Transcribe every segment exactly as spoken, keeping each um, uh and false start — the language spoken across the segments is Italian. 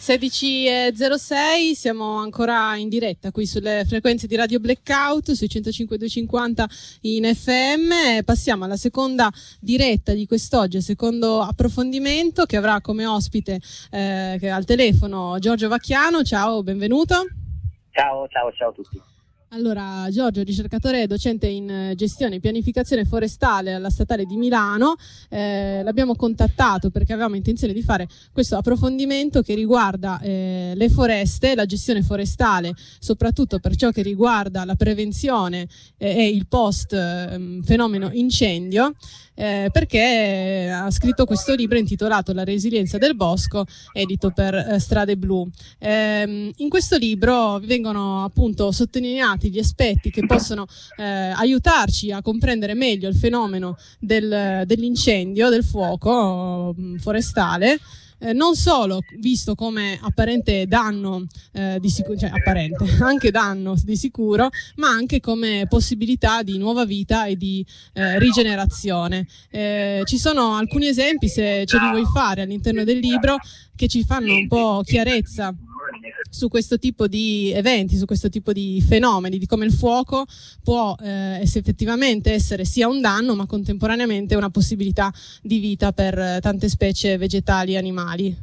sedici e zero sei, siamo ancora in diretta qui sulle frequenze di Radio Blackout sui centocinque duecentocinquanta in F M. Passiamo alla seconda diretta di quest'oggi, il secondo approfondimento che avrà come ospite eh, che al telefono Giorgio Vacchiano. Ciao, benvenuto. Ciao, ciao, ciao a tutti. Allora, Giorgio, ricercatore e docente in gestione e pianificazione forestale alla Statale di Milano, eh, l'abbiamo contattato perché avevamo intenzione di fare questo approfondimento che riguarda eh, le foreste, la gestione forestale, soprattutto per ciò che riguarda la prevenzione eh, e il post eh, fenomeno incendio, eh, perché ha scritto questo libro intitolato La resilienza del bosco, edito per eh, Strade Blu. Eh, in questo libro vengono appunto sottolineati gli aspetti che possono eh, aiutarci a comprendere meglio il fenomeno del, dell'incendio, del fuoco eh, forestale, eh, non solo visto come apparente danno eh, di sicuro, cioè apparente, anche danno di sicuro, ma anche come possibilità di nuova vita e di eh, rigenerazione. Eh, ci sono alcuni esempi, se ce li vuoi fare all'interno del libro, che ci fanno un po' chiarezza su questo tipo di eventi, su questo tipo di fenomeni, di come il fuoco può eh, effettivamente essere sia un danno, ma contemporaneamente una possibilità di vita per eh, tante specie vegetali e animali.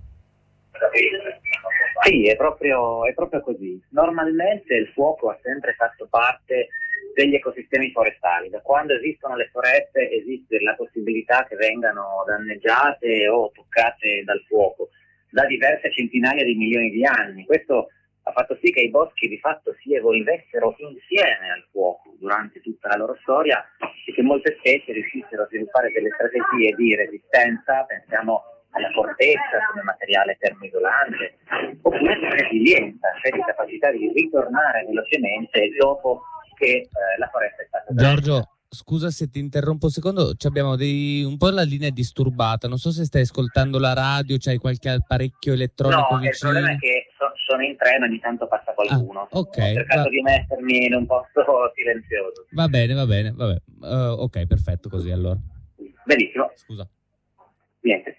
Sì, è proprio, è proprio così. Normalmente il fuoco ha sempre fatto parte degli ecosistemi forestali. Da quando esistono le foreste esiste la possibilità che vengano danneggiate o toccate dal fuoco da diverse centinaia di milioni di anni. Questo ha fatto sì che i boschi di fatto si evolvessero insieme al fuoco durante tutta la loro storia e che molte specie riuscissero a sviluppare delle strategie di resistenza, pensiamo alla corteccia come materiale termoisolante, oppure di resilienza, cioè di capacità di ritornare velocemente dopo che eh, la foresta è stata Giorgio, scusa se ti interrompo un secondo, abbiamo dei, un po' la linea è disturbata, non so se stai ascoltando la radio, c'hai qualche apparecchio elettronico no, vicino. No, il problema è che so, sono in treno, ogni tanto passa qualcuno. Ah, okay, Ho cercato va... di mettermi in un posto silenzioso. Va bene, va bene, vabbè. Uh, ok, perfetto così allora. Benissimo. Scusa. Niente.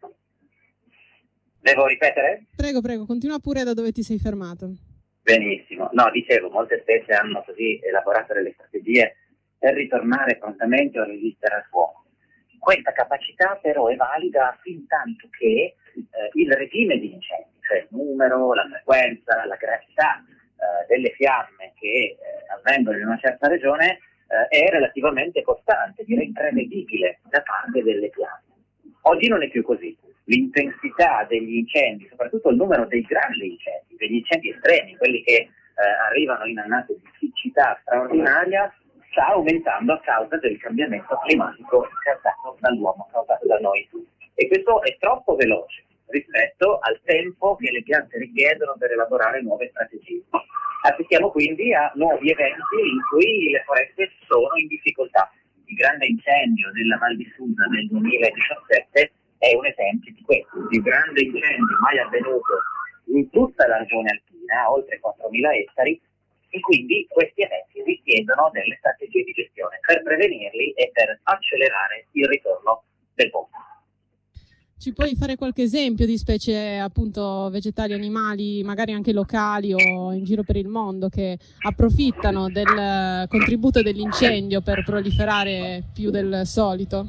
Devo ripetere? Prego, prego, continua pure da dove ti sei fermato. Benissimo. No, dicevo, molte specie hanno così elaborato delle strategie per ritornare prontamente o resistere al fuoco. Questa capacità però è valida fin tanto che eh, il regime di incendi, cioè il numero, la frequenza, la gravità eh, delle fiamme che eh, avvengono in una certa regione eh, è relativamente costante, direi prevedibile da parte delle piante. Oggi non è più così. L'intensità degli incendi, soprattutto il numero dei grandi incendi, degli incendi estremi, quelli che eh, arrivano in annate di siccità straordinaria, sta aumentando a causa del cambiamento climatico causato dall'uomo, causato da noi. E questo è troppo veloce rispetto al tempo che le piante richiedono per elaborare nuove strategie. Assistiamo quindi a nuovi eventi in cui le foreste sono in difficoltà. Il grande incendio della Val di Susa del duemiladiciassette è un esempio di questo, il più grande incendio mai avvenuto in tutta la regione alpina, oltre quattromila ettari, e quindi questi eventi richiedono delle strategie di gestione per prevenirli e per accelerare il ritorno del bosco. Ci puoi fare qualche esempio di specie appunto vegetali, animali, magari anche locali o in giro per il mondo, che approfittano del contributo dell'incendio per proliferare più del solito?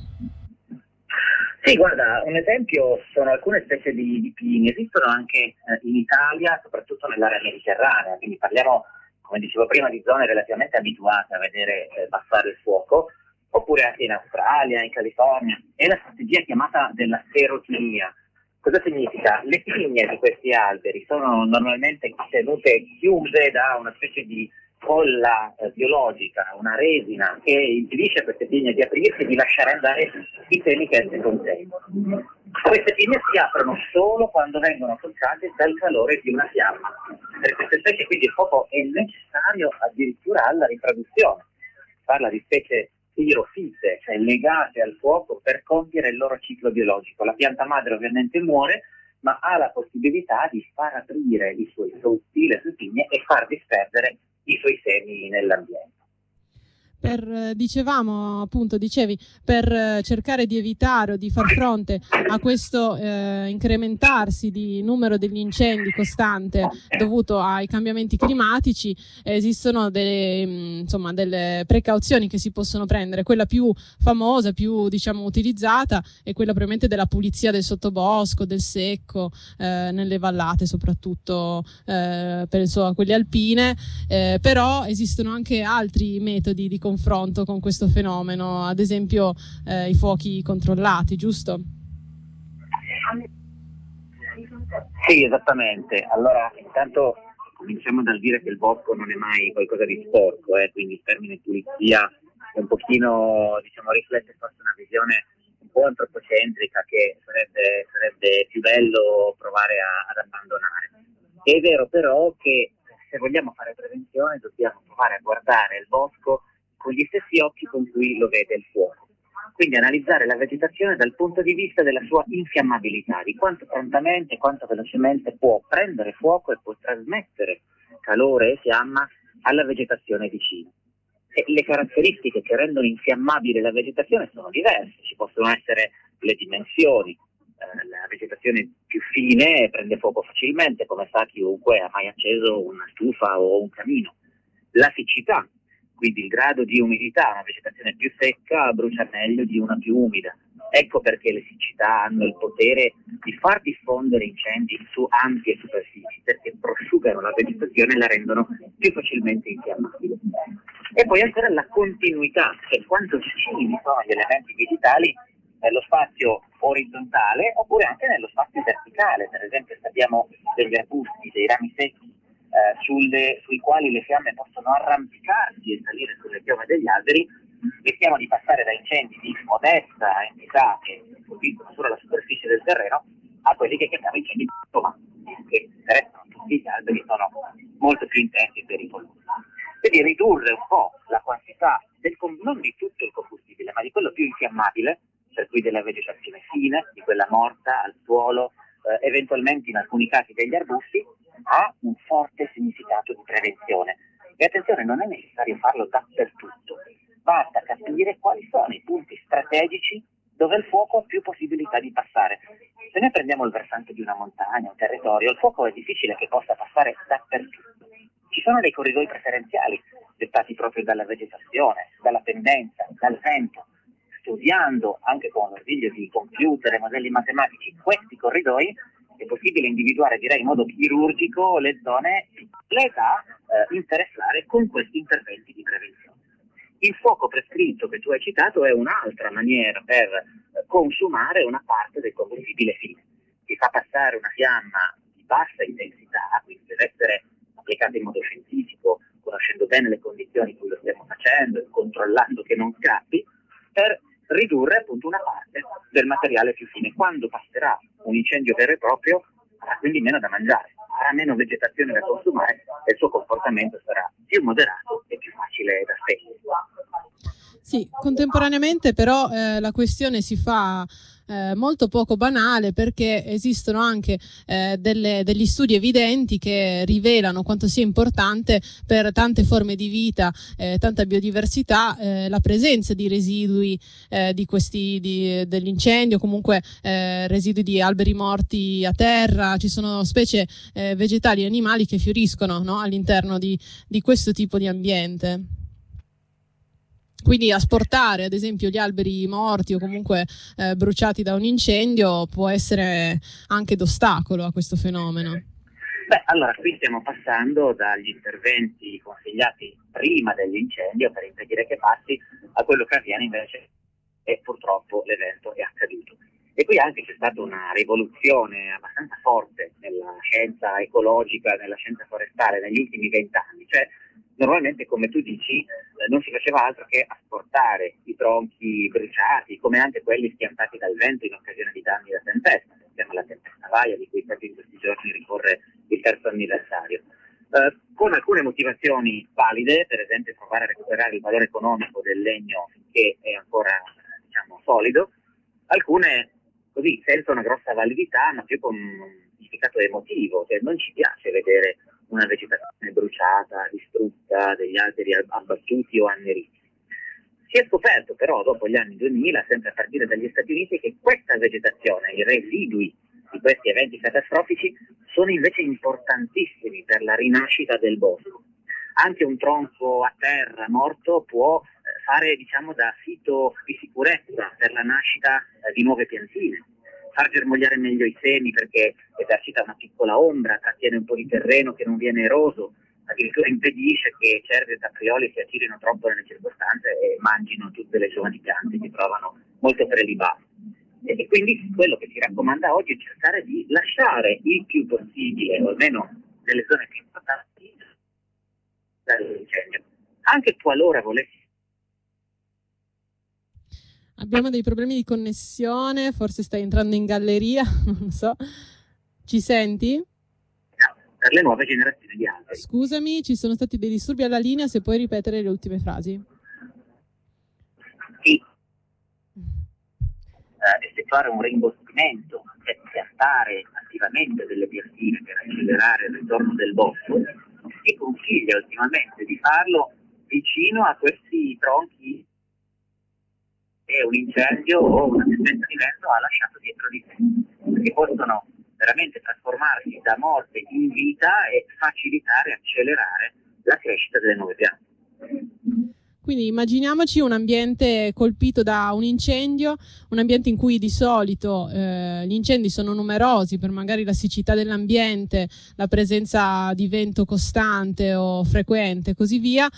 Sì, guarda, un esempio sono alcune specie di, di pini. Esistono anche eh, in Italia, soprattutto nell'area mediterranea, quindi parliamo, come dicevo prima, di zone relativamente abituate a vedere eh, passare il fuoco, oppure anche in Australia, in California. È la strategia chiamata della serotinia. Cosa significa? Le pigne di questi alberi sono normalmente tenute chiuse da una specie di colla eh, biologica, una resina che impedisce a queste pigne di aprirsi e di lasciare andare i semi che esse contengono. Queste pigne si aprono solo quando vengono toccate dal calore di una fiamma. Per queste specie quindi il fuoco è necessario addirittura alla riproduzione. Si parla di specie pirofite, cioè legate al fuoco per compiere il loro ciclo biologico. La pianta madre ovviamente muore, ma ha la possibilità di far aprire i suoi frutti, le sue pigne, e far disperdere i suoi semi nell'ambiente. Per, dicevamo appunto, dicevi, per cercare di evitare o di far fronte a questo eh, incrementarsi di numero degli incendi costante dovuto ai cambiamenti climatici, esistono delle, insomma, delle precauzioni che si possono prendere. Quella più famosa, più diciamo utilizzata, è quella probabilmente della pulizia del sottobosco, del secco, eh, nelle vallate soprattutto, eh, penso a quelle alpine, eh, però esistono anche altri metodi di confronto con questo fenomeno, ad esempio eh, i fuochi controllati, giusto? Sì, esattamente. Allora, intanto cominciamo dal dire che il bosco non è mai qualcosa di sporco, eh, quindi il termine pulizia è un pochino, diciamo, riflette forse una visione un po' antropocentrica che sarebbe, sarebbe più bello provare a, ad abbandonare. È vero però che se vogliamo fare prevenzione dobbiamo provare a guardare il bosco con gli stessi occhi con cui lo vede il fuoco. Quindi analizzare la vegetazione dal punto di vista della sua infiammabilità, di quanto prontamente, quanto velocemente può prendere fuoco e può trasmettere calore e fiamma alla vegetazione vicina. E le caratteristiche che rendono infiammabile la vegetazione sono diverse, ci possono essere le dimensioni. La vegetazione più fine prende fuoco facilmente, come sa chiunque ha mai acceso una stufa o un camino. La siccità, quindi il grado di umidità, una vegetazione più secca brucia meglio di una più umida. Ecco perché le siccità hanno il potere di far diffondere incendi su ampie superfici, perché prosciugano la vegetazione e la rendono più facilmente infiammabile. E poi ancora la continuità, cioè quanto vicini sono gli elementi vegetali nello spazio orizzontale oppure anche nello spazio verticale. Per esempio, se abbiamo degli arbusti, dei rami secchi eh, sulle, sui quali le fiamme possono arrampicarsi e salire sulle piove degli alberi, rischiamo di passare da incendi di modesta entità che colpiscono solo la superficie del terreno a quelli che chiamiamo incendi di automatici, che restano tutti gli alberi, sono molto più intensi e pericolosi. Quindi ridurre un po' la quantità del, non di tutto il combustibile, ma di quello più infiammabile, per cui della vegetazione fine, di quella morta al suolo, eh, eventualmente in alcuni casi degli arbusti, ha un forte significato di prevenzione. E attenzione, non è necessario farlo dappertutto, basta capire quali sono i punti strategici dove il fuoco ha più possibilità di passare. Se noi prendiamo il versante di una montagna, un territorio, il fuoco è difficile che possa passare dappertutto. Ci sono dei corridoi preferenziali, dettati proprio dalla vegetazione, dalla pendenza, dal vento. Studiando anche con l'ausilio di computer e modelli matematici questi corridoi, è possibile individuare, direi in modo chirurgico, le zone piccole da eh, interessare con questi interventi di prevenzione. Il fuoco prescritto che tu hai citato è un'altra maniera per eh, consumare una parte del combustibile fine. Si fa passare una fiamma di bassa intensità, quindi deve essere applicata in modo scientifico, conoscendo bene le condizioni in cui lo stiamo facendo e controllando che non scappi, per ridurre appunto una parte del materiale più fine. Quando passerà un incendio vero e proprio, avrà quindi meno da mangiare, avrà meno vegetazione da consumare e il suo comportamento sarà più moderato e più facile da spegnere. Sì, contemporaneamente però eh, la questione si fa eh, molto poco banale, perché esistono anche eh, delle, degli studi evidenti che rivelano quanto sia importante per tante forme di vita, eh, tanta biodiversità, eh, la presenza di residui eh, di questi di, dell'incendio, comunque eh, residui di alberi morti a terra. Ci sono specie eh, vegetali e animali che fioriscono, no, all'interno di, di questo tipo di ambiente. Quindi asportare ad esempio gli alberi morti o comunque eh, bruciati da un incendio può essere anche d'ostacolo a questo fenomeno. Beh, allora qui stiamo passando dagli interventi consigliati prima dell'incendio per impedire che passi a quello che avviene invece e purtroppo l'evento è accaduto. E qui anche c'è stata una rivoluzione abbastanza forte nella scienza ecologica, nella scienza forestale negli ultimi vent'anni, cioè normalmente, come tu dici, eh, non si faceva altro che asportare i tronchi bruciati, come anche quelli schiantati dal vento in occasione di danni da tempesta. Pensiamo alla tempesta Vaia, di cui proprio in questi giorni ricorre il terzo anniversario. Eh, con alcune motivazioni valide, per esempio provare a recuperare il valore economico del legno finché è ancora, diciamo, solido, alcune così senza una grossa validità, ma più con un significato emotivo, cioè non ci piace vedere una vegetazione bruciata, distrutta, degli alberi abbattuti o anneriti. Si è scoperto però dopo gli anni duemila, sempre a partire dagli Stati Uniti, che questa vegetazione, i residui di questi eventi catastrofici, sono invece importantissimi per la rinascita del bosco. Anche un tronco a terra morto può eh, fare, diciamo, da sito di sicurezza per la nascita eh, di nuove piantine, far germogliare meglio i semi perché esercita una piccola ombra, trattiene un po' di terreno che non viene eroso, addirittura impedisce che cervi e caprioli si attirino troppo nelle circostanze e mangino tutte le giovani piante che trovano molto prelibate. E quindi quello che si raccomanda oggi è cercare di lasciare il più possibile, o almeno nelle zone più importanti, dall'incendio. Anche qualora volessi. Abbiamo dei problemi di connessione, forse stai entrando in galleria, non so. Ci senti? Per le nuove generazioni di alberi. Scusami, ci sono stati dei disturbi alla linea, se puoi ripetere le ultime frasi. Sì. Uh, effettuare un rimboschimento, cioè piantare attivamente delle piantine per accelerare il ritorno del bosco, e consiglia ultimamente di farlo vicino a questi tronchi che un incendio o una tempesta di vento ha lasciato dietro di sé, perché possono veramente trasformarsi da morte in vita e facilitare, accelerare la crescita delle nuove piante. Quindi immaginiamoci un ambiente colpito da un incendio, un ambiente in cui di solito eh, gli incendi sono numerosi per magari la siccità dell'ambiente, la presenza di vento costante o frequente e così via.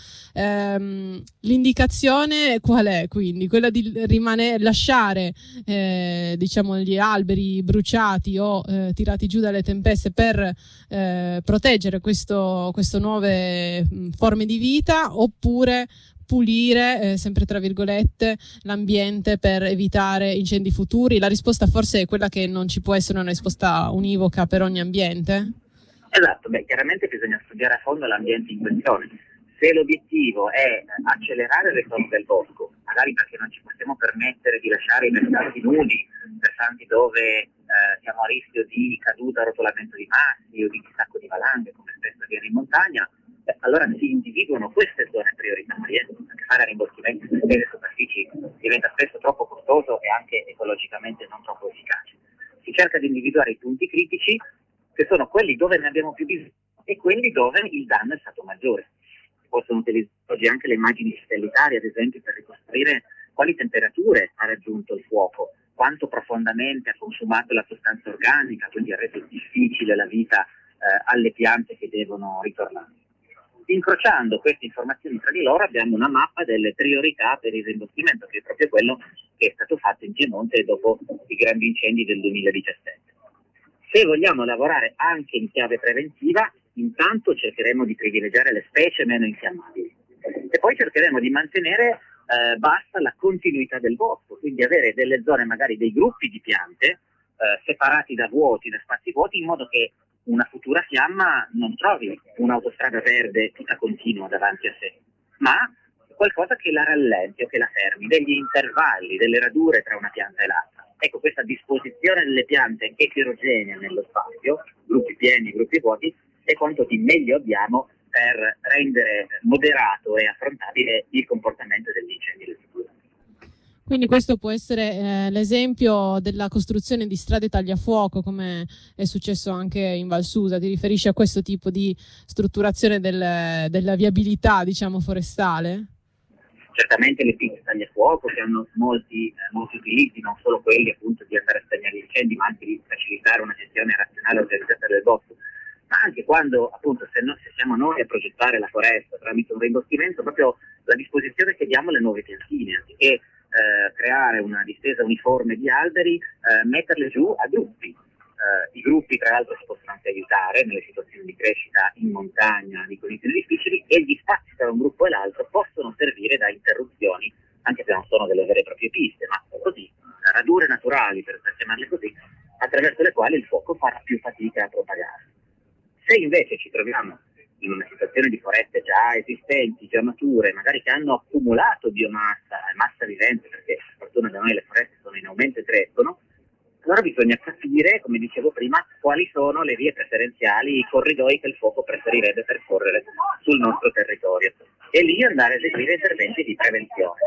Ehm, l'indicazione qual è quindi? Quella di rimanere, lasciare eh, diciamo gli alberi bruciati o eh, tirati giù dalle tempeste per eh, proteggere questo, queste nuove mh, forme di vita, oppure pulire, eh, sempre tra virgolette, l'ambiente per evitare incendi futuri? La risposta forse è quella che non ci può essere una risposta univoca per ogni ambiente? Esatto, beh, chiaramente bisogna studiare a fondo l'ambiente in questione. Se l'obiettivo è accelerare il ritorno del bosco, magari perché non ci possiamo permettere di lasciare i versanti nudi, versanti dove eh, siamo a rischio di caduta, rotolamento di massi o di distacco di valanghe, come spesso avviene in montagna, allora si individuano queste zone prioritarie, perché fare rimboschimenti su delle superfici diventa spesso troppo costoso e anche ecologicamente non troppo efficace. Si cerca di individuare i punti critici, che sono quelli dove ne abbiamo più bisogno e quelli dove il danno è stato maggiore. Si possono utilizzare oggi anche le immagini satellitari, ad esempio, per ricostruire quali temperature ha raggiunto il fuoco, quanto profondamente ha consumato la sostanza organica, quindi ha reso difficile la vita eh, alle piante che devono ritornare. Incrociando queste informazioni tra di loro abbiamo una mappa delle priorità per il rimboschimento, che è proprio quello che è stato fatto in Piemonte dopo i grandi incendi del duemiladiciassette. Se vogliamo lavorare anche in chiave preventiva, intanto cercheremo di privilegiare le specie meno infiammabili e poi cercheremo di mantenere eh, bassa la continuità del bosco, quindi avere delle zone, magari dei gruppi di piante eh, separati da vuoti, da spazi vuoti, in modo che una futura fiamma non trovi un'autostrada verde tutta continua davanti a sé, ma qualcosa che la rallenti o che la fermi, degli intervalli, delle radure tra una pianta e l'altra. Ecco, questa disposizione delle piante eterogenea nello spazio, gruppi pieni, gruppi vuoti, è quanto di meglio abbiamo per rendere moderato e affrontabile il comportamento degli incendi del futuro. Quindi questo può essere eh, l'esempio della costruzione di strade tagliafuoco, come è successo anche in Val Susa. Ti riferisci a questo tipo di strutturazione del, della viabilità, diciamo, forestale? Certamente le piste tagliafuoco, che hanno molti, eh, molti utilizzi, non solo quelli appunto di andare a stagnare gli incendi, ma anche di facilitare una gestione razionale e organizzata del bosco. Ma anche quando, appunto, se, no, se siamo noi a progettare la foresta tramite un rimboschimento, proprio la disposizione che diamo alle nuove piantine, anziché Eh, creare una distesa uniforme di alberi, eh, metterle giù a gruppi. Eh, I gruppi, tra l'altro, si possono anche aiutare nelle situazioni di crescita in montagna, di condizioni difficili, e gli spazi tra un gruppo e l'altro possono servire da interruzioni, anche se non sono delle vere e proprie piste, ma così, radure naturali, per, per chiamarle così, attraverso le quali il fuoco farà più fatica a propagarsi. Se invece ci troviamo in una situazione di foreste già esistenti, già mature, magari che hanno accumulato biomassa, massa vivente, perché per fortuna da noi le foreste sono in aumento e crescono, allora bisogna capire, come dicevo prima, quali sono le vie preferenziali, i corridoi che il fuoco preferirebbe percorrere sul nostro territorio, e lì andare a eseguire interventi di prevenzione.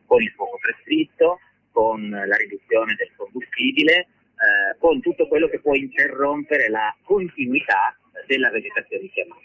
con il fuoco prescritto, con la riduzione del combustibile, eh, con tutto quello che può interrompere la continuità della vegetazione chiamata.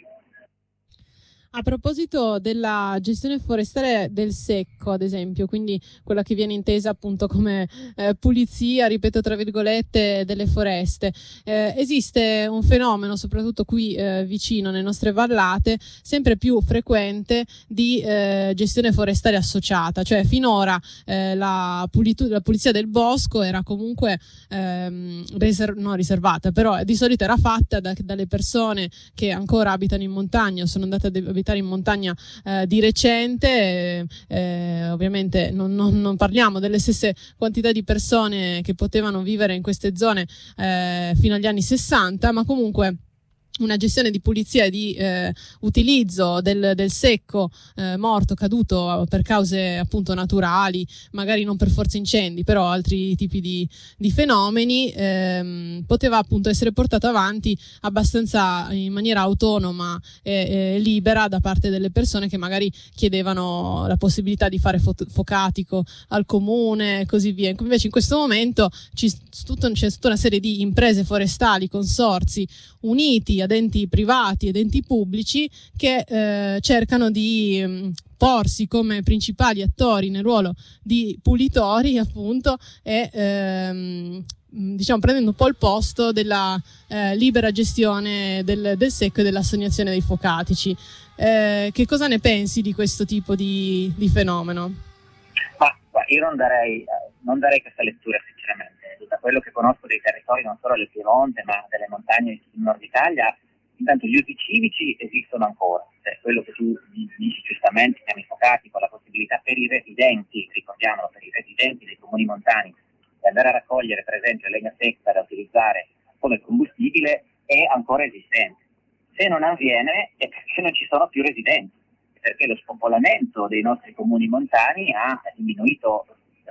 A proposito della gestione forestale del secco, ad esempio, quindi quella che viene intesa appunto come eh, pulizia, ripeto tra virgolette, delle foreste, eh, esiste un fenomeno, soprattutto qui eh, vicino nelle nostre vallate, sempre più frequente di eh, gestione forestale associata, cioè finora eh, la, pulitu- la pulizia del bosco era comunque ehm, riser- non riservata, però di solito era fatta da, dalle persone che ancora abitano in montagna o sono andate a abitare in montagna eh, di recente, eh, eh, ovviamente non, non, non parliamo delle stesse quantità di persone che potevano vivere in queste zone eh, fino agli anni sessanta, ma comunque una gestione di pulizia e di eh, utilizzo del, del secco eh, morto, caduto per cause appunto naturali, magari non per forza incendi, però altri tipi di, di fenomeni, ehm, poteva appunto essere portato avanti abbastanza in maniera autonoma e, e libera da parte delle persone che magari chiedevano la possibilità di fare fo- focatico al comune e così via. Invece in questo momento ci, tutto, c'è tutta una serie di imprese forestali, consorzi uniti ad enti privati ed enti pubblici che eh, cercano di mh, porsi come principali attori nel ruolo di pulitori, appunto, e ehm, diciamo prendendo un po' il posto della eh, libera gestione del, del secco e dell'assegnazione dei focatici. Eh, che cosa ne pensi di questo tipo di, di fenomeno? Ma, ma io non darei, non darei questa lettura sinceramente. Da quello che conosco dei territori non solo del Piemonte ma delle montagne del nord Italia, intanto gli usi civici esistono ancora, cioè quello che tu dici giustamente, chiami focati, con la possibilità per i residenti, ricordiamolo, per i residenti dei comuni montani, di andare a raccogliere per esempio legna secca da utilizzare come combustibile, è ancora esistente. Se non avviene è perché non ci sono più residenti, perché lo spopolamento dei nostri comuni montani ha diminuito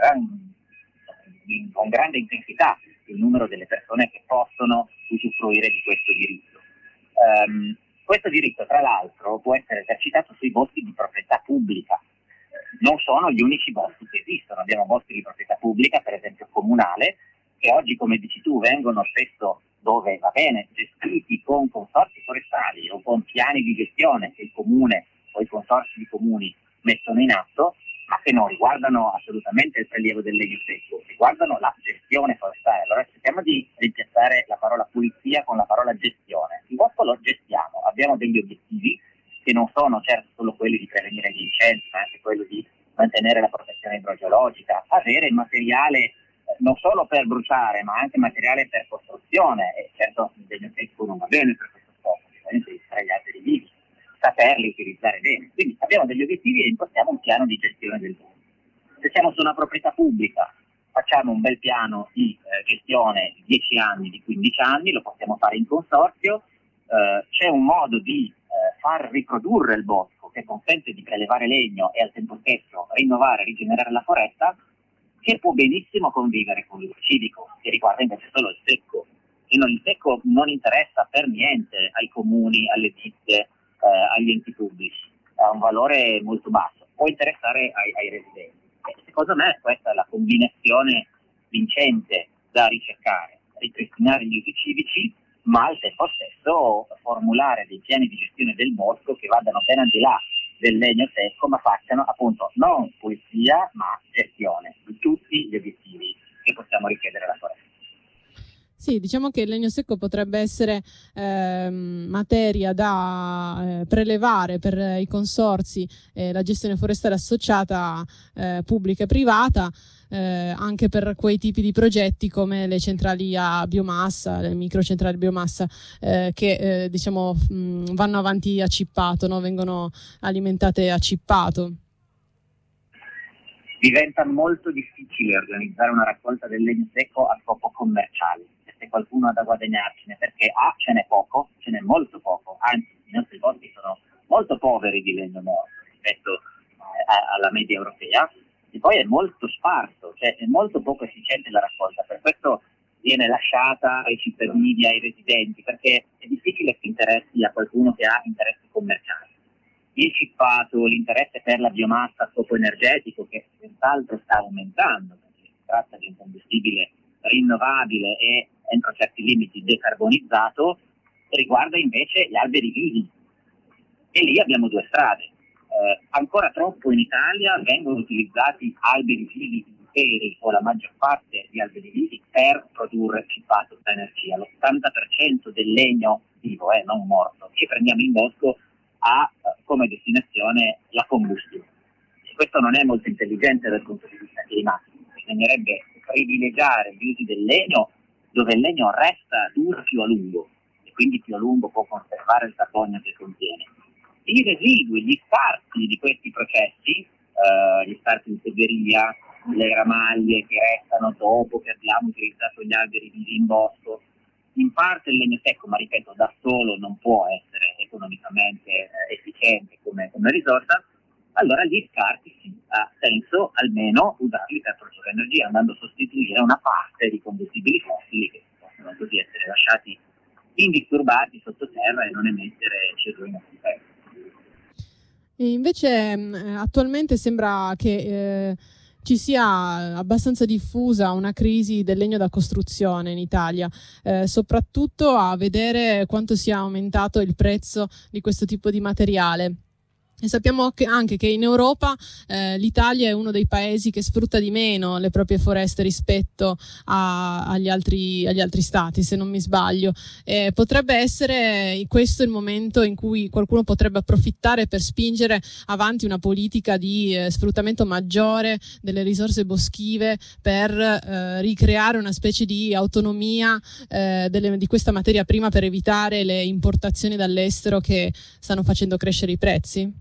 con grande intensità il numero delle persone che possono usufruire di questo diritto. Um, questo diritto, tra l'altro, può essere esercitato sui boschi di proprietà pubblica. Non sono gli unici boschi che esistono, abbiamo boschi di proprietà pubblica, per esempio comunale, che oggi, come dici tu, vengono spesso, dove va bene, gestiti con consorzi forestali o con piani di gestione che il comune o i consorzi di comuni mettono in atto, ma che non riguardano assolutamente il prelievo del legno secco, riguardano la gestione forestale. Allora cerchiamo di rimpiazzare la parola pulizia con la parola gestione. Il bosco lo gestiamo, abbiamo degli obiettivi che non sono certo solo quelli di prevenire gli incendi, ma anche quello di mantenere la protezione idrogeologica, avere il materiale eh, non solo per bruciare, ma anche materiale per costruzione, e certo il legno secco non va bene per questo scopo, ovviamente di fare gli alberi vivi, saperli utilizzare bene. Quindi abbiamo degli obiettivi e impostiamo un piano di gestione del bosco. Se siamo su una proprietà pubblica, facciamo un bel piano di eh, gestione di dieci anni, di quindici anni, lo possiamo fare in consorzio. Eh, c'è un modo di eh, far riprodurre il bosco che consente di prelevare legno e al tempo stesso rinnovare e rigenerare la foresta, che può benissimo convivere con l'uso civico, che riguarda invece solo il secco. E non, il secco non interessa per niente ai comuni, alle ditte, Eh, agli enti pubblici, ha un valore molto basso, può interessare ai, ai residenti. E secondo me questa è la combinazione vincente da ricercare: ripristinare gli usi civici, ma al tempo stesso formulare dei piani di gestione del bosco che vadano ben al di là del legno secco, ma facciano appunto non pulizia, ma gestione di tutti gli obiettivi che possiamo richiedere alla foresta. Sì, diciamo che il legno secco potrebbe essere ehm, materia da eh, prelevare per eh, i consorzi e eh, la gestione forestale associata eh, pubblica e privata, eh, anche per quei tipi di progetti come le centrali a biomassa, le microcentrali a biomassa, eh, che eh, diciamo mh, vanno avanti a cippato, no? Vengono alimentate a cippato. Diventa molto difficile organizzare una raccolta del legno secco a scopo commerciale, se qualcuno ha da guadagnarcene, perché A, ce n'è poco, ce n'è molto poco, anzi i nostri boschi sono molto poveri di legno morto rispetto eh, alla media europea, e poi è molto sparso, cioè è molto poco efficiente la raccolta, per questo viene lasciata ai cittadini, ai residenti, perché è difficile che interessi a qualcuno che ha interessi commerciali. Il cippato, l'interesse per la biomassa a scopo energetico, che tutt'altro sta aumentando, perché si tratta di un combustibile rinnovabile e entro certi limiti decarbonizzato, riguarda invece gli alberi vivi. E lì abbiamo due strade. Eh, ancora troppo in Italia vengono utilizzati alberi vivi interi o la maggior parte di alberi vivi per produrre chippato da energia. L'ottanta per cento del legno vivo, eh, non morto, che prendiamo in bosco ha eh, come destinazione la combustione. E questo non è molto intelligente dal punto di vista climatico. Bisognerebbe privilegiare gli usi del legno dove il legno resta duro più a lungo e quindi più a lungo può conservare il carbonio che contiene. I residui, gli scarti di questi processi, eh, gli scarti in segheria, le gramaglie che restano dopo che abbiamo utilizzato gli alberi vivi in bosco, in parte il legno secco, ma ripeto, da solo non può essere economicamente eh, efficiente come, come risorsa, allora gli scarti sì, ha senso almeno usarli per produrre energia, andando a sostituire una parte di combustibili fossili che possono così essere lasciati indisturbati sottoterra e non emettere C O due in atmosfera. E invece eh, attualmente sembra che eh, ci sia abbastanza diffusa una crisi del legno da costruzione in Italia, eh, soprattutto a vedere quanto sia aumentato il prezzo di questo tipo di materiale. E sappiamo che anche che in Europa eh, l'Italia è uno dei paesi che sfrutta di meno le proprie foreste rispetto a, agli, altri, agli altri stati, se non mi sbaglio. Eh, potrebbe essere questo il momento in cui qualcuno potrebbe approfittare per spingere avanti una politica di eh, sfruttamento maggiore delle risorse boschive per eh, ricreare una specie di autonomia eh, delle, di questa materia prima per evitare le importazioni dall'estero che stanno facendo crescere i prezzi?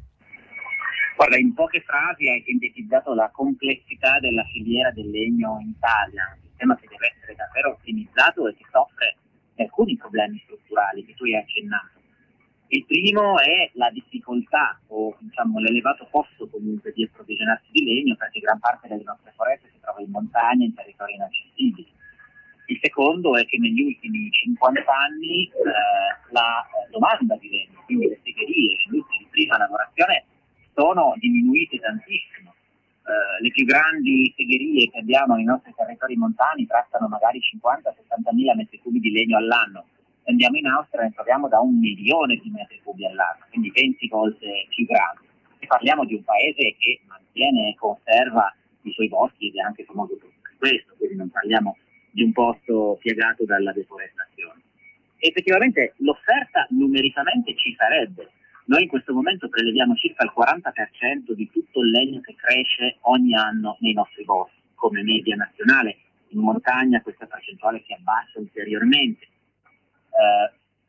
Guarda, in poche frasi hai sintetizzato la complessità della filiera del legno in Italia, un sistema che deve essere davvero ottimizzato e che soffre di alcuni problemi strutturali che tu hai accennato. Il primo è la difficoltà o diciamo l'elevato costo comunque di approvvigionarsi di legno, perché gran parte delle nostre foreste si trova in montagna, in territori inaccessibili. Il secondo è che negli ultimi cinquanta anni eh, la domanda di legno, quindi le segherie, le industrie di prima lavorazione sono diminuite tantissimo. Uh, le più grandi segherie che abbiamo nei nostri territori montani trattano magari cinquanta sessanta mila metri cubi di legno all'anno. Andiamo in Austria e ne troviamo da un milione di metri cubi all'anno, quindi venti volte più grandi. E parliamo di un paese che mantiene e conserva i suoi boschi ed è anche famoso per questo, quindi non parliamo di un posto piegato dalla deforestazione. E effettivamente l'offerta numericamente ci sarebbe. Noi in questo momento preleviamo circa il quaranta per cento di tutto il legno che cresce ogni anno nei nostri boschi, come media nazionale. In montagna questa percentuale si abbassa ulteriormente. Eh,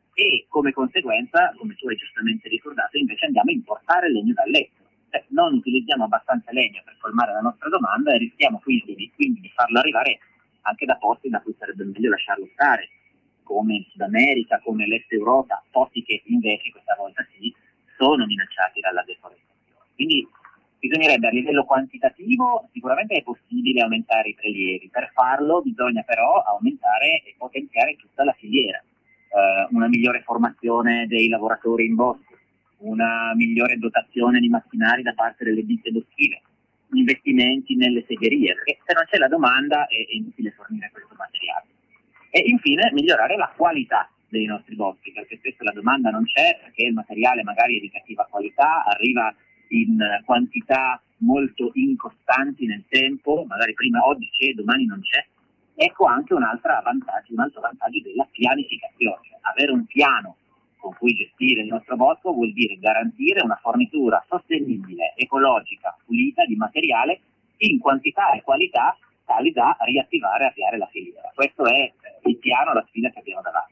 e come conseguenza, come tu hai giustamente ricordato, invece andiamo a importare legno dall'estero. Cioè, non utilizziamo abbastanza legno per colmare la nostra domanda e rischiamo quindi di, quindi di farlo arrivare anche da posti da cui sarebbe meglio lasciarlo stare, come il Sud America, come l'Est Europa, posti che invece questa volta sì sono minacciati dalla deforestazione. Quindi bisognerebbe a livello quantitativo, sicuramente è possibile aumentare i prelievi, per farlo bisogna però aumentare e potenziare tutta la filiera, eh, una migliore formazione dei lavoratori in bosco, una migliore dotazione di macchinari da parte delle ditte boschive, investimenti nelle segherie, perché se non c'è la domanda è, è inutile fornire questo materiale. E infine migliorare la qualità dei nostri boschi, perché spesso la domanda non c'è, perché il materiale magari è di cattiva qualità, arriva in quantità molto incostanti nel tempo, magari prima oggi c'è, domani non c'è. Ecco anche un altro vantaggio, un altro vantaggio della pianificazione. Avere un piano con cui gestire il nostro bosco vuol dire garantire una fornitura sostenibile, ecologica, pulita di materiale in quantità e qualità tali da riattivare e avviare la filiera. Questo è il piano, la sfida che abbiamo davanti.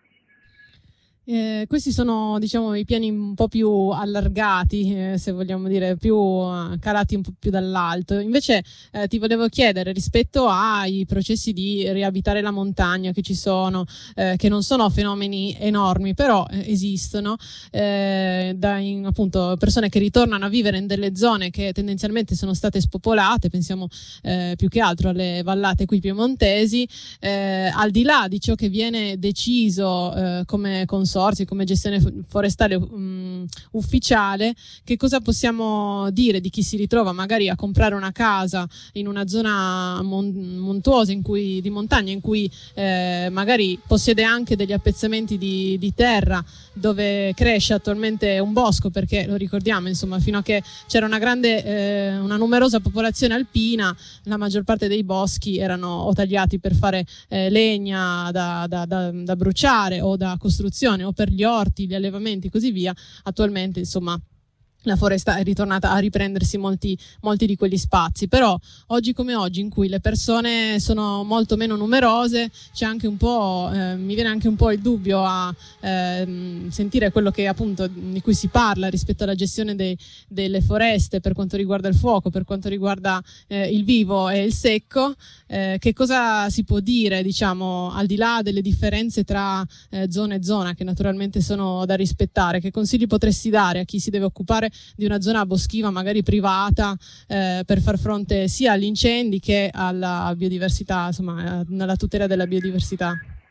Eh, questi sono, diciamo, i piani un po' più allargati, eh, se vogliamo dire, più uh, calati un po' più dall'alto. Invece eh, ti volevo chiedere, rispetto ai processi di riabitare la montagna che ci sono, eh, che non sono fenomeni enormi, però eh, esistono, eh, da in, appunto persone che ritornano a vivere in delle zone che tendenzialmente sono state spopolate, pensiamo eh, più che altro alle vallate qui piemontesi, eh, al di là di ciò che viene deciso eh, come consumo consorzi, come gestione forestale um, ufficiale, che cosa possiamo dire di chi si ritrova magari a comprare una casa in una zona mon- montuosa in cui, di montagna in cui eh, magari possiede anche degli appezzamenti di, di terra dove cresce attualmente un bosco, perché lo ricordiamo, insomma, fino a che c'era una grande, eh, una numerosa popolazione alpina, la maggior parte dei boschi erano o tagliati per fare eh, legna da, da, da, da bruciare o da costruzione o per gli orti, gli allevamenti e così via. Attualmente, insomma, la foresta è ritornata a riprendersi molti, molti di quegli spazi, però oggi come oggi, in cui le persone sono molto meno numerose, c'è anche un po', eh, mi viene anche un po' il dubbio a eh, sentire quello che appunto di cui si parla rispetto alla gestione dei, delle foreste per quanto riguarda il fuoco, per quanto riguarda eh, il vivo e il secco. Eh, che cosa si può dire, diciamo, al di là delle differenze tra eh, zona e zona, che naturalmente sono da rispettare? Che consigli potresti dare a chi si deve occupare di una zona boschiva magari privata eh, per far fronte sia agli incendi che alla biodiversità, insomma, alla tutela della biodiversità?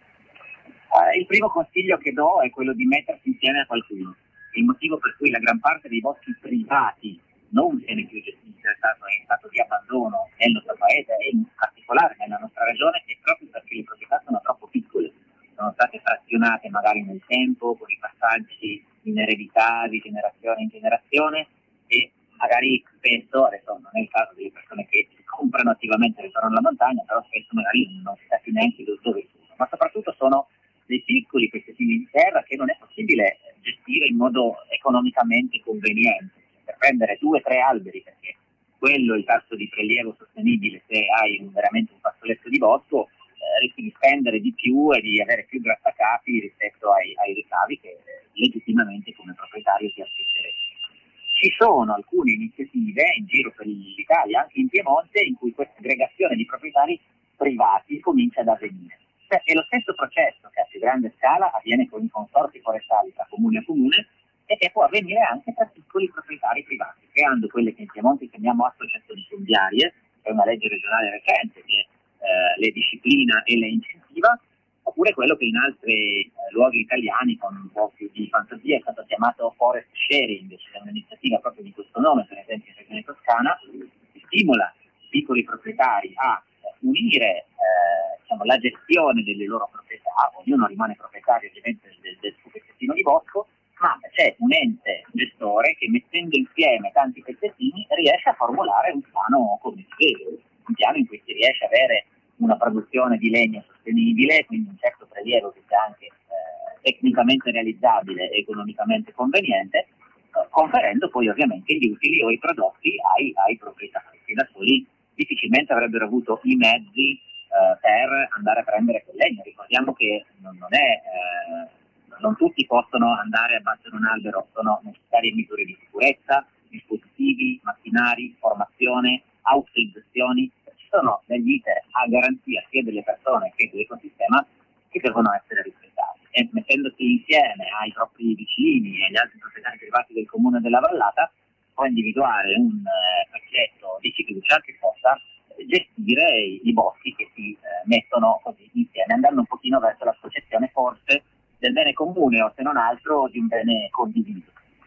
Uh, il primo consiglio che do è quello di mettersi insieme a qualcuno. Il motivo per cui la gran parte dei boschi privati non viene più gestita, è stato in stato di abbandono nel nostro paese e in particolare nella nostra regione, è proprio perché le proprietà sono troppo piccole, sono state frazionate magari nel tempo con i passaggi in eredità di generazione in generazione, e magari spesso, adesso non è il caso delle persone che comprano attivamente il ritorno alla montagna, però spesso magari non si sa più neanche dove sono, ma soprattutto sono dei piccoli pezzettini di terra che non è possibile gestire in modo economicamente conveniente. Per prendere due o tre alberi, perché quello è il tasso di prelievo sostenibile se hai un, veramente un fazzoletto di bosco, eh, rischi di spendere di più e di avere più grattacapi rispetto ai, ai ricavi che eh, legittimamente come proprietario ti aspetteresti. Ci sono alcune iniziative in giro per l'Italia, anche in Piemonte, in cui questa aggregazione di proprietari privati comincia ad avvenire. Cioè, è lo stesso processo che a più grande scala avviene con i consorzi forestali tra comune a comune, e che può avvenire anche tra piccoli proprietari privati, creando quelle che in Piemonte chiamiamo associazioni fondiarie, è una legge regionale recente che eh, le disciplina e le incentiva, oppure quello che in altri eh, luoghi italiani con un po' più di fantasia è stato chiamato forest sharing, cioè un'iniziativa proprio di questo nome, per esempio in Regione Toscana, che stimola i piccoli proprietari a eh, unire eh, diciamo, la gestione delle loro proprietà, ognuno rimane proprietario ovviamente del, del suo pezzettino di bosco, ma c'è un ente gestore che mettendo insieme tanti pezzettini riesce a formulare un piano condiviso, un piano in cui si riesce a avere una produzione di legno sostenibile, quindi un certo prelievo che sia anche eh, tecnicamente realizzabile e economicamente conveniente, eh, conferendo poi ovviamente gli utili o i prodotti ai, ai proprietari, che da soli difficilmente avrebbero avuto i mezzi eh, per andare a prendere quel legno. Ricordiamo che non, non è... Eh, non tutti possono andare a abbattere un albero, sono necessarie misure di sicurezza, dispositivi, macchinari, formazione, autorizzazioni. Ci sono degli iter a garanzia sia delle persone che dell'ecosistema che devono essere rispettati. E mettendosi insieme ai propri vicini e agli altri proprietari privati del comune della vallata, può individuare un eh, pacchetto di fiducia che possa gestire i, i boschi che si eh, mettono così insieme, andando un pochino verso l'associazione forse del bene comune o se non altro di un bene condiviso.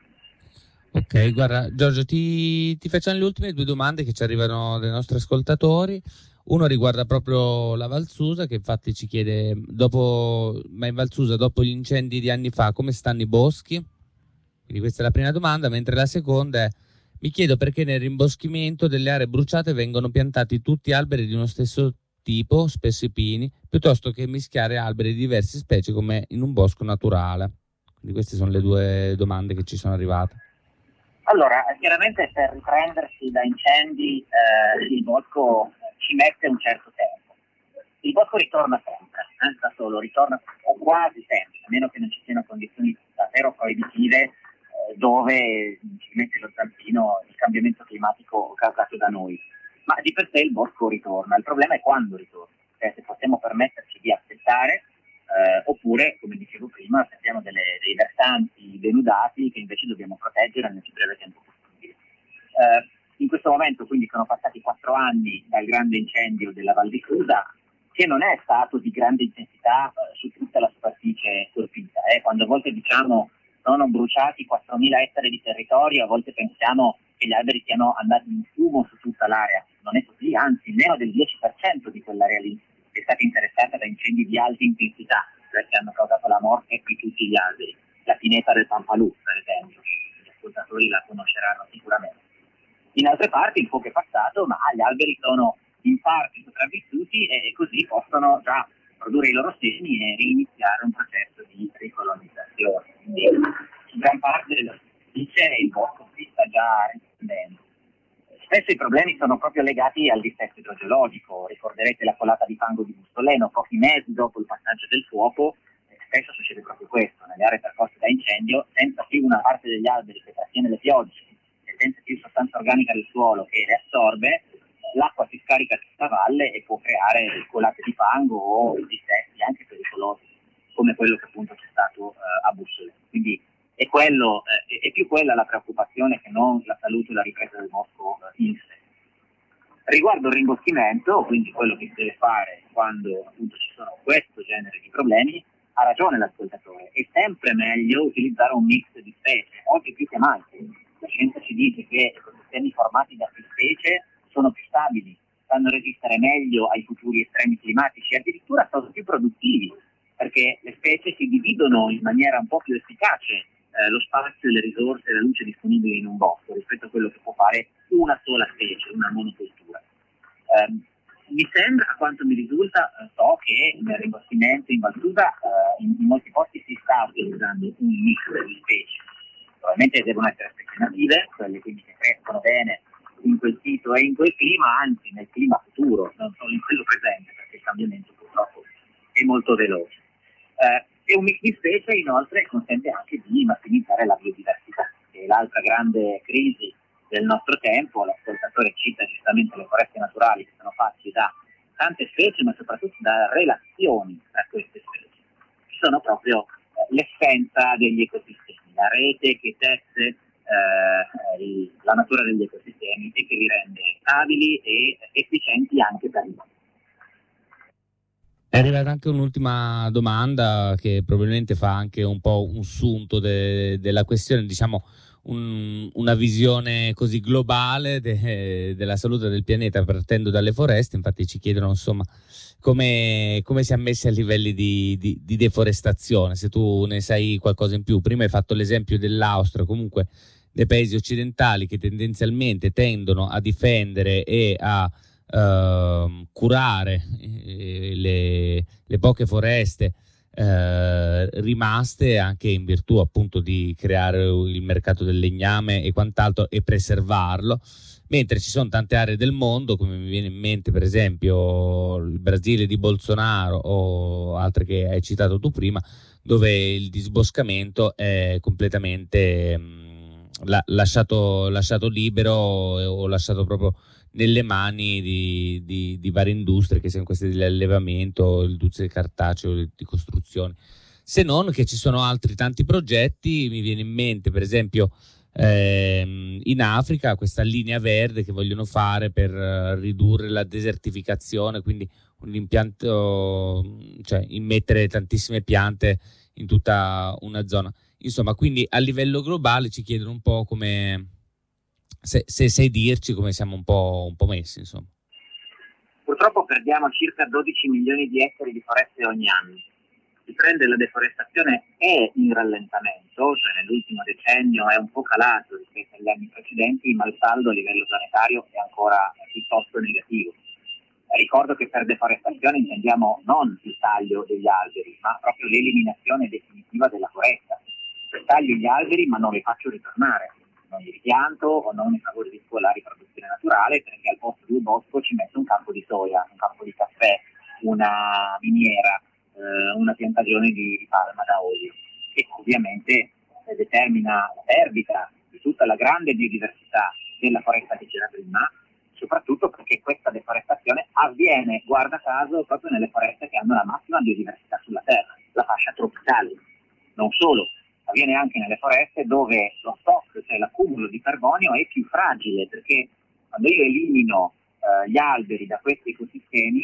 Ok, guarda Giorgio, ti, ti facciamo le ultime due domande che ci arrivano dai nostri ascoltatori. Uno riguarda proprio la Val Susa, che infatti ci chiede, dopo, ma in Val Susa dopo gli incendi di anni fa come stanno i boschi? Quindi questa è la prima domanda, mentre la seconda è: mi chiedo perché nel rimboschimento delle aree bruciate vengono piantati tutti alberi di uno stesso tipo, spesso i pini, piuttosto che mischiare alberi di diverse specie come in un bosco naturale. Quindi queste sono le due domande che ci sono arrivate. Allora, chiaramente per riprendersi da incendi eh, il bosco ci mette un certo tempo. Il bosco ritorna sempre, eh, da solo, ritorna o quasi sempre, a meno che non ci siano condizioni davvero proibitive eh, dove ci mette lo zampino il cambiamento climatico causato da noi. Ma di per sé il bosco ritorna, il problema è quando ritorna, cioè se possiamo permetterci di aspettare eh, oppure, come dicevo prima, se abbiamo delle, dei versanti denudati che invece dobbiamo proteggere nel più breve tempo possibile. Eh, in questo momento quindi sono passati quattro anni dal grande incendio della Val di Susa, che non è stato di grande intensità eh, su tutta la superficie colpita. Eh. Quando a volte diciamo sono bruciati quattromila ettari di territorio, a volte pensiamo che gli alberi siano andati in fumo su tutta l'area. Non è così, anzi meno del dieci per cento di quell'area lì è stata interessata da incendi di alta intensità, cioè che hanno causato la morte di tutti gli alberi. La pineta del Pampalù, per esempio, gli ascoltatori la conosceranno sicuramente. In altre parti il fuoco è passato, ma gli alberi sono in parte sopravvissuti e così possono già produrre i loro semi e riniziare un processo di ricolonizzazione. Quindi su gran parte della superficie il bosco si sta già riprendendo. Spesso i problemi sono proprio legati al dissesto idrogeologico. Ricorderete la colata di fango di Bustoleno pochi mesi dopo il passaggio del fuoco. Spesso succede proprio questo, nelle aree percosse da incendio, senza più una parte degli alberi che trattiene le piogge e senza più sostanza organica del suolo che le assorbe, l'acqua si scarica sulla valle e può creare colate di fango o dissesti anche pericolosi, come quello che appunto c'è stato eh, a Bussoleno. Quindi è, quello, eh, è più quella la preoccupazione che non la salute o la ripresa del bosco eh, in sé. Riguardo il rimboschimento, quindi quello che si deve fare quando appunto ci sono questo genere di problemi, ha ragione l'ascoltatore, è sempre meglio utilizzare un mix di specie, oggi più che mai. La scienza ci dice che ecosistemi formati da più specie sono più stabili, sanno resistere meglio ai futuri estremi climatici e addirittura sono più produttivi, perché le specie si dividono in maniera un po' più efficace eh, lo spazio, le risorse e la luce disponibili in un bosco rispetto a quello che può fare una sola specie, una monocultura. Um, mi sembra, a quanto mi risulta, eh, so che nel rimboschimento in Val Susa eh, in, in molti posti si sta utilizzando un mix di specie. Probabilmente devono essere specie native, quelle quindi che crescono bene in quel sito e in quel clima, anzi nel clima futuro, non solo in quello presente, perché il cambiamento purtroppo è molto veloce. Eh, e un mix di specie inoltre consente anche di massimizzare la biodiversità, che è l'altra grande crisi del nostro tempo. L'ascoltatore cita giustamente le foreste naturali che sono fatte da tante specie, ma soprattutto da relazioni tra queste specie, che sono proprio eh, l'essenza degli ecosistemi, la rete che tesse eh, il, la natura degli ecosistemi e che li rende stabili e efficienti anche per noi. È arrivata anche un'ultima domanda che probabilmente fa anche un po' un sunto de, della questione, diciamo un, una visione così globale de, della salute del pianeta partendo dalle foreste. Infatti ci chiedono insomma come, come siamo messi a livelli di, di, di deforestazione, se tu ne sai qualcosa in più. Prima hai fatto l'esempio dell'Austria, comunque dei paesi occidentali che tendenzialmente tendono a difendere e a Uh, curare eh, le, le poche foreste eh, rimaste, anche in virtù appunto di creare il mercato del legname e quant'altro e preservarlo, mentre ci sono tante aree del mondo, come mi viene in mente per esempio il Brasile di Bolsonaro o altre che hai citato tu prima, dove il disboscamento è completamente mh, la, lasciato, lasciato libero o lasciato proprio nelle mani di, di, di varie industrie, che siano queste dell'allevamento, il industrie cartaceo, di costruzione. Se non che ci sono altri tanti progetti, mi viene in mente per esempio ehm, in Africa questa linea verde che vogliono fare per uh, ridurre la desertificazione, quindi un impianto, cioè immettere tantissime piante in tutta una zona. Insomma, quindi a livello globale ci chiedono un po' come... Se, se sai dirci come siamo un po', un po' messi, insomma. Purtroppo perdiamo circa dodici milioni di ettari di foreste ogni anno. Il trend della deforestazione è in rallentamento, cioè nell'ultimo decennio è un po' calato rispetto agli anni precedenti, ma il saldo a livello planetario è ancora piuttosto negativo. Ricordo che per deforestazione intendiamo non il taglio degli alberi, ma proprio l'eliminazione definitiva della foresta. Cioè taglio gli alberi ma non li faccio ritornare. Non li ripianto o non ne favorisco la riproduzione naturale, perché al posto di un bosco ci metto un campo di soia, un campo di caffè, una miniera, eh, una piantagione di, di palma da olio, che ovviamente eh, determina la perdita di tutta la grande biodiversità della foresta che c'era prima, soprattutto perché questa deforestazione avviene, guarda caso, proprio nelle foreste che hanno la massima biodiversità sulla Terra, la fascia tropicale. Non solo, avviene anche nelle foreste dove lo stock, cioè l'accumulo di carbonio, è più fragile, perché quando io elimino eh, gli alberi da questi ecosistemi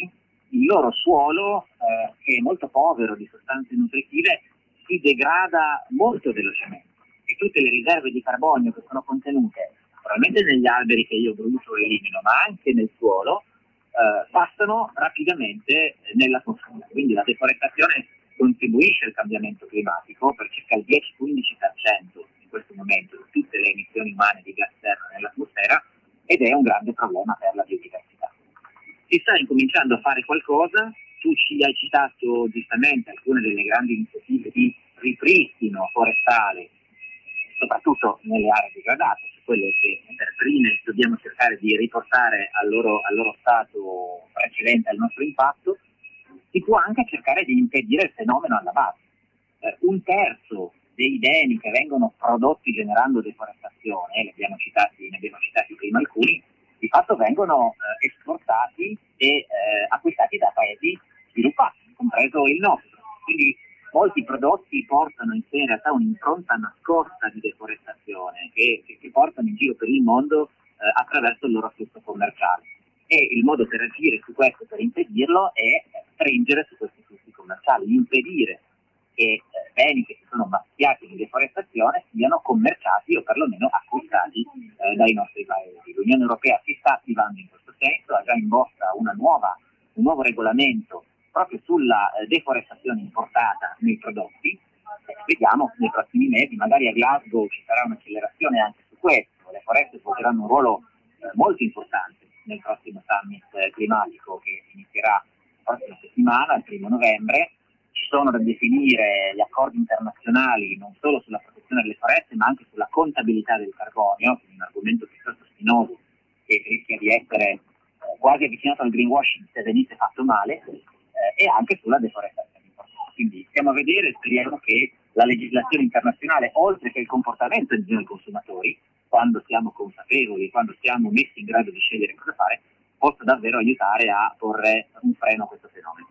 il loro suolo, eh, che è molto povero di sostanze nutritive, si degrada molto velocemente e tutte le riserve di carbonio che sono contenute probabilmente negli alberi che io brucio e elimino, ma anche nel suolo, eh, passano rapidamente nell'atmosfera. Quindi la deforestazione contribuisce al cambiamento climatico per circa il dieci quindici per cento in questo momento di tutte le emissioni umane di gas serra nell'atmosfera, ed è un grande problema per la biodiversità. Si sta incominciando a fare qualcosa. Tu ci hai citato giustamente alcune delle grandi iniziative di ripristino forestale, soprattutto nelle aree degradate, quelle che per prime dobbiamo cercare di riportare al loro, al loro stato precedente al nostro impatto. Si può anche cercare di impedire il fenomeno alla base. Eh, un terzo dei beni che vengono prodotti generando deforestazione, ne abbiamo citati, ne abbiamo citati prima alcuni, di fatto vengono eh, esportati e eh, acquistati da paesi sviluppati, compreso il nostro. Quindi molti prodotti portano in sé in realtà un'impronta nascosta di deforestazione che, che, che portano in giro per il mondo eh, attraverso il loro flusso commerciale. E il modo per agire su questo, per impedirlo, è stringere su questi flussi commerciali, impedire che eh, beni che si sono macchiati di deforestazione siano commerciati o perlomeno acquistati eh, dai nostri paesi. L'Unione Europea si sta attivando in questo senso, ha già in bocca una nuova, un nuovo regolamento proprio sulla eh, deforestazione importata nei prodotti. Eh, vediamo nei prossimi mesi, magari a Glasgow ci sarà un'accelerazione anche su questo. Le foreste svolgeranno un ruolo eh, molto importante nel prossimo summit eh, climatico che inizierà la prossima settimana, il primo novembre. Ci sono da definire gli accordi internazionali non solo sulla protezione delle foreste, ma anche sulla contabilità del carbonio, quindi un argomento piuttosto spinoso che rischia di essere eh, quasi avvicinato al greenwashing se venisse fatto male, eh, e anche sulla deforestazione. Quindi stiamo a vedere e speriamo che la legislazione internazionale, oltre che il comportamento di noi consumatori, quando siamo consapevoli, quando siamo messi in grado di scegliere cosa fare, possa davvero aiutare a porre un freno a questo fenomeno.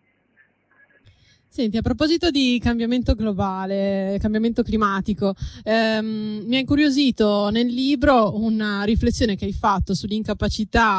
Senti, a proposito di cambiamento globale, cambiamento climatico, ehm, mi ha incuriosito nel libro una riflessione che hai fatto sull'incapacità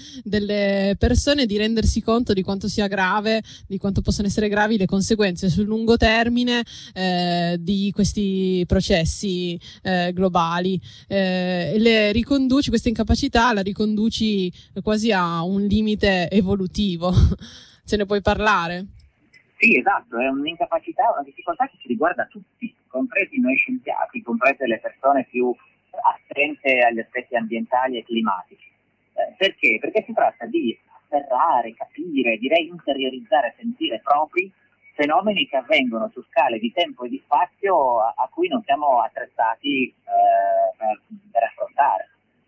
delle persone di rendersi conto di quanto sia grave, di quanto possano essere gravi le conseguenze sul lungo termine eh, di questi processi eh, globali. Eh, le riconduci, questa incapacità la riconduci quasi a un limite evolutivo. Ce ne puoi parlare? Sì, esatto, è un'incapacità, una difficoltà che ci riguarda tutti, compresi noi scienziati, comprese le persone più attente agli aspetti ambientali e climatici. Eh, perché? Perché si tratta di afferrare, capire, direi interiorizzare, sentire propri fenomeni che avvengono su scale di tempo e di spazio a, a cui non siamo attrezzati eh, per, per affrontare.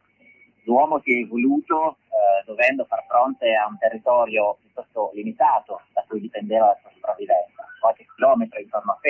L'uomo si è evoluto eh, dovendo far fronte a un territorio piuttosto limitato da cui dipendeva la sua sopravvivenza, qualche chilometro intorno a sé,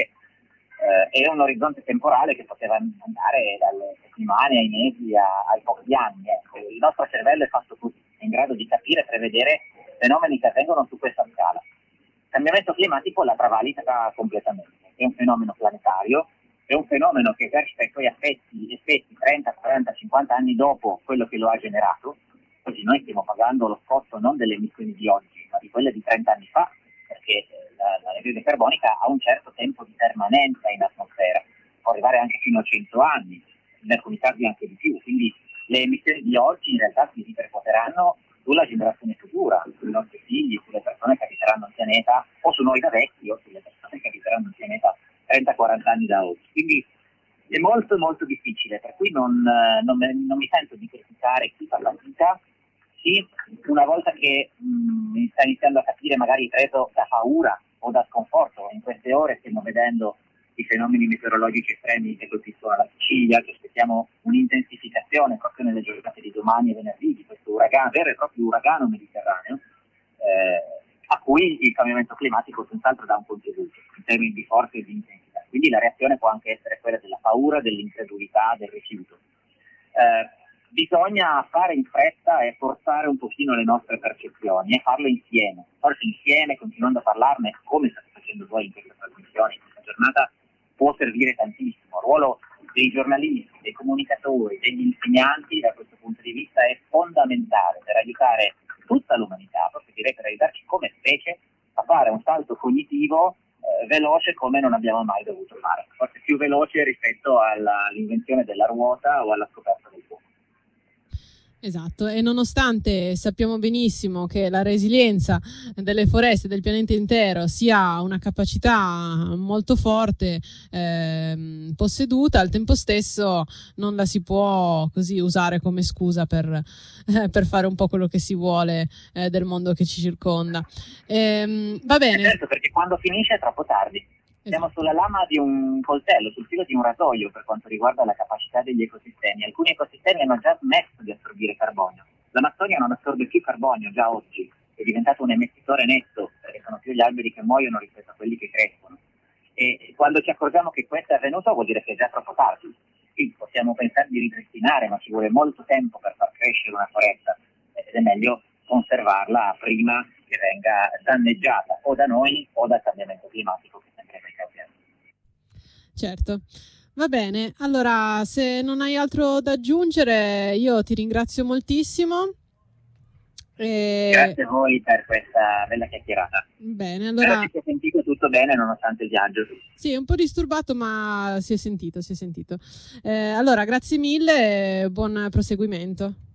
eh, e un orizzonte temporale che poteva andare dalle settimane ai mesi a, ai pochi anni. Ecco. Il nostro cervello è fatto così, è in grado di capire e prevedere fenomeni che avvengono su questa scala. Il cambiamento climatico la travalica completamente, è un fenomeno planetario. È un fenomeno che esercita i suoi effetti, effetti trenta, quaranta, cinquanta anni dopo quello che lo ha generato. Oggi noi stiamo pagando lo costo non delle emissioni di oggi, ma di quelle di trenta anni fa, perché la, l'anidride carbonica ha un certo tempo di permanenza in atmosfera, può arrivare anche fino a cento anni, in alcuni casi anche di più. Quindi le emissioni di oggi in realtà si ripercuoteranno sulla generazione futura, sui nostri figli, sulle persone che abiteranno il pianeta, o su noi da vecchi, o sulle persone che abiteranno il pianeta trenta quaranta anni da oggi. Quindi è molto molto difficile, per cui non, non, non mi sento di criticare chi fa fatica. Sì, una volta che mh, mi sta iniziando a capire, magari preso da paura o da sconforto, in queste ore stiamo vedendo i fenomeni meteorologici estremi che colpiscono la Sicilia, che aspettiamo un'intensificazione proprio nelle giornate di domani e venerdì di questo uragano, vero e proprio uragano mediterraneo, eh, a cui il cambiamento climatico senz'altro dà un contributo in termini di forza e di intensità. Quindi la reazione può anche essere quella della paura, dell'incredulità, del rifiuto. Eh, bisogna fare in fretta e forzare un pochino le nostre percezioni e farlo insieme. Forse insieme, continuando a parlarne, come state facendo voi in questa trasmissione, in questa giornata, può servire tantissimo. Il ruolo dei giornalisti, dei comunicatori, degli insegnanti da questo punto di vista è fondamentale per aiutare tutta l'umanità, proprio direi per aiutarci come specie a fare un salto cognitivo eh, veloce come non abbiamo mai dovuto fare, forse più veloce rispetto alla, all'invenzione della ruota o alla scoperta del fuoco. Esatto, e nonostante sappiamo benissimo che la resilienza delle foreste del pianeta intero sia una capacità molto forte ehm, posseduta, al tempo stesso non la si può così usare come scusa per, eh, per fare un po' quello che si vuole eh, del mondo che ci circonda. Ehm, va bene. Eh certo, perché quando finisce è troppo tardi. Siamo sulla lama di un coltello, sul filo di un rasoio per quanto riguarda la capacità degli ecosistemi. Alcuni ecosistemi hanno già smesso di assorbire carbonio. L'Amazzonia non assorbe più carbonio già oggi, è diventato un emettitore netto, perché sono più gli alberi che muoiono rispetto a quelli che crescono. E quando ci accorgiamo che questo è avvenuto vuol dire che è già troppo tardi. Sì, possiamo pensare di ripristinare, ma ci vuole molto tempo per far crescere una foresta ed è meglio conservarla prima che venga danneggiata o da noi o dal cambiamento climatico che sempre mai cambia. Certo. Va bene, allora se non hai altro da aggiungere io ti ringrazio moltissimo. E... Grazie a voi per questa bella chiacchierata. Bene, allora... Spero che si è sentito tutto bene nonostante il viaggio. Sì, un po' disturbato ma si è sentito, si è sentito. Eh, allora grazie mille e buon proseguimento.